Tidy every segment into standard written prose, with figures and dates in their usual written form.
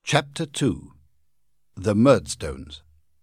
Chapter 2. The Murdstones.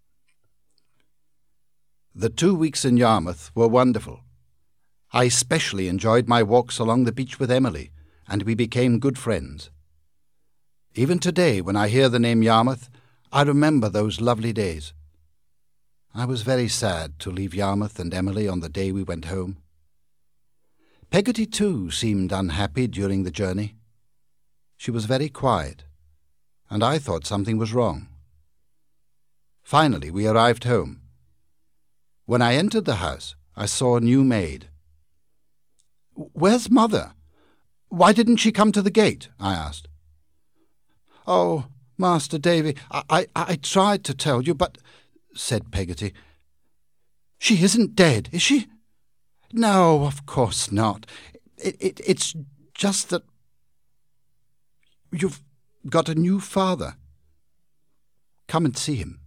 The 2 weeks in Yarmouth were wonderful. I especially enjoyed my walks along the beach with Emily, and we became good friends. Even today, when I hear the name Yarmouth, I remember those lovely days. I was very sad to leave Yarmouth and Emily on the day we went home. Peggotty, too, seemed unhappy during the journey. She was very quiet, and I thought something was wrong. Finally, we arrived home. When I entered the house, I saw a new maid. "Where's Mother? Why didn't she come to the gate?" I asked. "Oh, Master Davy, I tried to tell you, but," said Peggotty. "She isn't dead, is she?" "No, of course not. It's just that you've got a new father. Come and see him."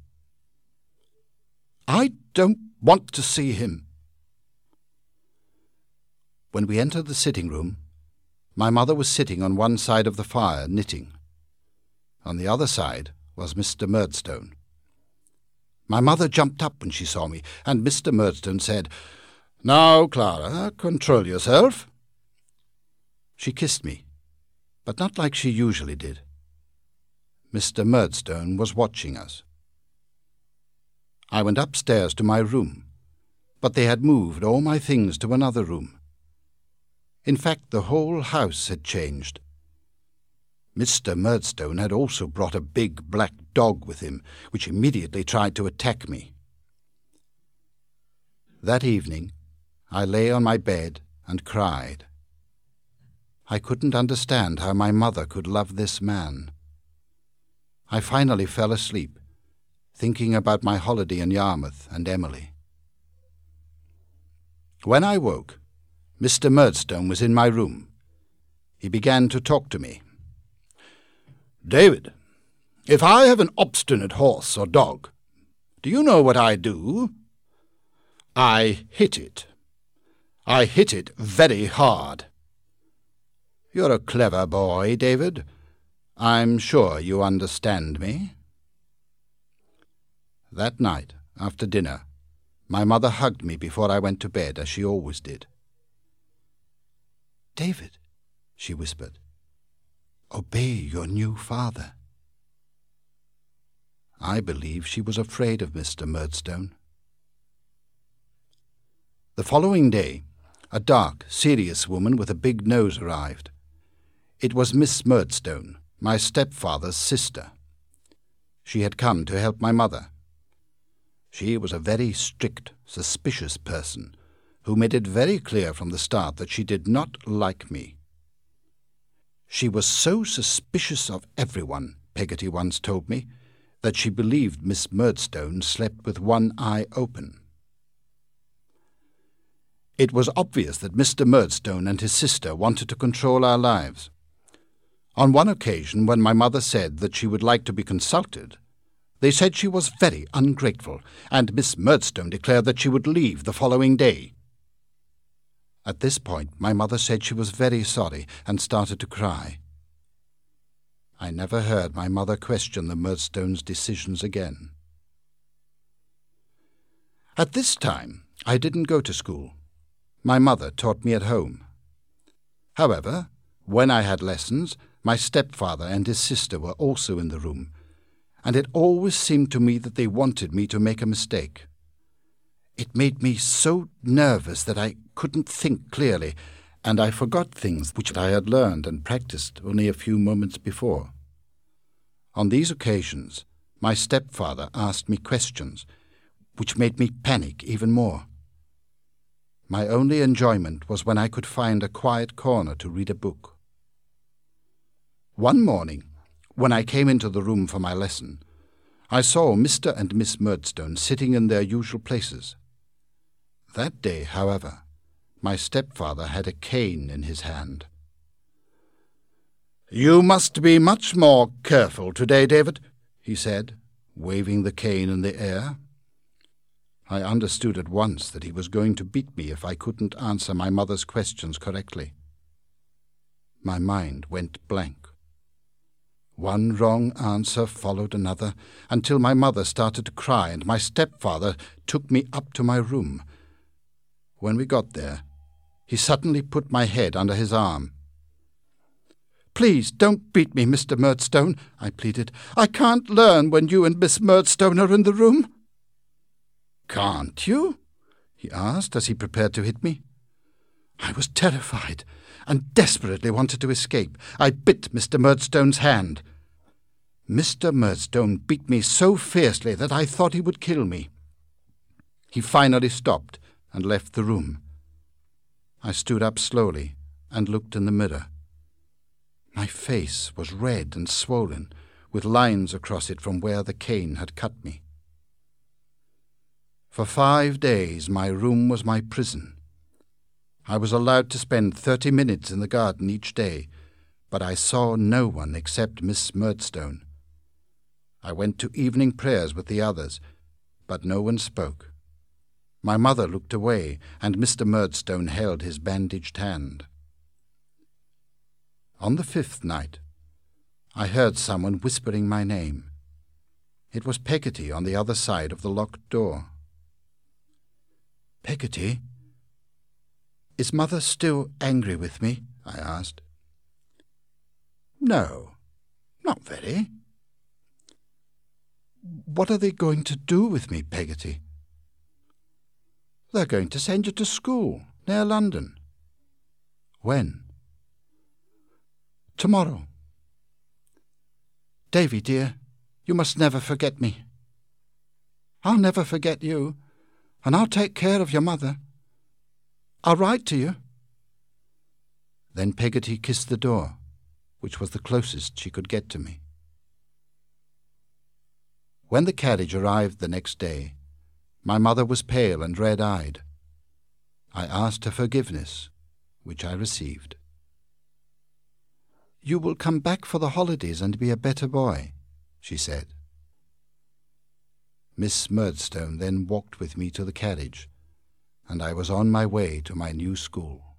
"I don't want to see him." When we entered the sitting room, my mother was sitting on one side of the fire knitting. On the other side was Mr. Murdstone. My mother jumped up when she saw me, and Mr. Murdstone said, "Now, Clara, control yourself." She kissed me, but not like she usually did. Mr. Murdstone was watching us. I went upstairs to my room, but they had moved all my things to another room. In fact, the whole house had changed. Mr. Murdstone had also brought a big black dog with him, which immediately tried to attack me. That evening, I lay on my bed and cried. I couldn't understand how my mother could love this man. I finally fell asleep, thinking about my holiday in Yarmouth and Emily. When I woke, Mr. Murdstone was in my room. He began to talk to me. "David, if I have an obstinate horse or dog, do you know what I do? I hit it. I hit it very hard. You're a clever boy, David. I'm sure you understand me." That night, after dinner, my mother hugged me before I went to bed, as she always did. "David," she whispered, "obey your new father." I believe she was afraid of Mr. Murdstone. The following day, a dark, serious woman with a big nose arrived. It was Miss Murdstone, my stepfather's sister. She had come to help my mother. She was a very strict, suspicious person, who made it very clear from the start that she did not like me. She was so suspicious of everyone, Peggotty once told me, that she believed Miss Murdstone slept with one eye open. It was obvious that Mr. Murdstone and his sister wanted to control our lives. On one occasion, when my mother said that she would like to be consulted, they said she was very ungrateful, and Miss Murdstone declared that she would leave the following day. At this point, my mother said she was very sorry and started to cry. I never heard my mother question the Murdstones' decisions again. At this time, I didn't go to school. My mother taught me at home. However, when I had lessons, my stepfather and his sister were also in the room, and it always seemed to me that they wanted me to make a mistake. It made me so nervous that I couldn't think clearly, and I forgot things which I had learned and practiced only a few moments before. On these occasions, my stepfather asked me questions, which made me panic even more. My only enjoyment was when I could find a quiet corner to read a book. One morning, when I came into the room for my lesson, I saw Mr. and Miss Murdstone sitting in their usual places. That day, however, my stepfather had a cane in his hand. "You must be much more careful today, David," he said, waving the cane in the air. I understood at once that he was going to beat me if I couldn't answer my mother's questions correctly. My mind went blank. One wrong answer followed another, until my mother started to cry and my stepfather took me up to my room. When we got there, he suddenly put my head under his arm. "Please don't beat me, Mr. Murdstone," I pleaded. "I can't learn when you and Miss Murdstone are in the room." "Can't you?" he asked as he prepared to hit me. I was terrified and desperately wanted to escape. I bit Mr. Murdstone's hand. Mr. Murdstone beat me so fiercely that I thought he would kill me. He finally stopped and left the room. I stood up slowly and looked in the mirror. My face was red and swollen, with lines across it from where the cane had cut me. For 5 days my room was my prison. I was allowed to spend 30 minutes in the garden each day, but I saw no one except Miss Murdstone. I went to evening prayers with the others, but no one spoke. My mother looked away, and Mr. Murdstone held his bandaged hand. On the 5th night, I heard someone whispering my name. It was Peggotty on the other side of the locked door. "Peggotty, is Mother still angry with me?" I asked. "No, not very." "What are they going to do with me, Peggotty?" "They're going to send you to school near London." "When?" "Tomorrow." "Davy, dear, you must never forget me." "I'll never forget you, and I'll take care of your mother. I'll write to you." Then Peggotty kissed the door, which was the closest she could get to me. When the carriage arrived the next day, my mother was pale and red-eyed. I asked her forgiveness, which I received. "You will come back for the holidays and be a better boy," she said. Miss Murdstone then walked with me to the carriage, and I was on my way to my new school.